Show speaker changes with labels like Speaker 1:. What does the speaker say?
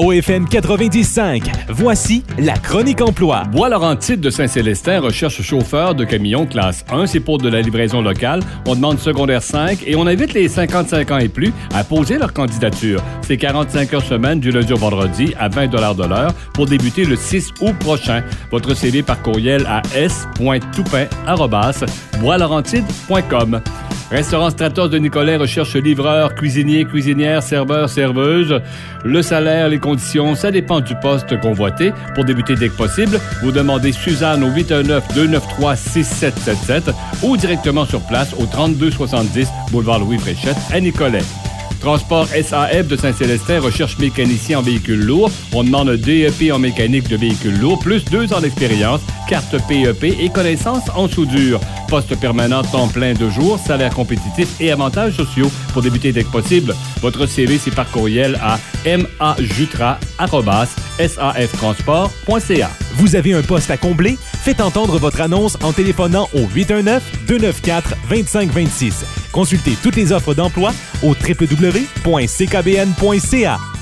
Speaker 1: OFM 90.5, voici la chronique emploi.
Speaker 2: Bois-Laurentide de Saint-Célestin recherche chauffeur de camion classe 1. C'est pour de la livraison locale. On demande secondaire 5 et on invite les 55 ans et plus à poser leur candidature. C'est 45 heures semaine du lundi au vendredi à 20 $ de l'heure pour débuter le 6 août prochain. Votre CV par courriel à s.toupin@boislaurentide.com. Restaurant Stratos de Nicolet recherche livreur, cuisinier, cuisinière, serveur, serveuse. Le salaire, les conditions, ça dépend du poste convoité. Pour débuter dès que possible, vous demandez Suzanne au 819-293-6777 ou directement sur place au 3270 boulevard Louis Fréchette à Nicolet. Transport SAF de Saint-Célestin recherche mécanicien en véhicule lourd. On demande un DEP en mécanique de véhicule lourd, plus 2 ans d'expérience, carte PEP et connaissances en soudure. Poste permanent temps plein de jour, salaire compétitif et avantages sociaux. Pour débuter dès que possible, votre CV, c'est par courriel à majutra@saftransport.ca.
Speaker 1: Vous avez un poste à combler? Faites entendre votre annonce en téléphonant au 819-294-2526. Consultez toutes les offres d'emploi au www.ckbn.ca.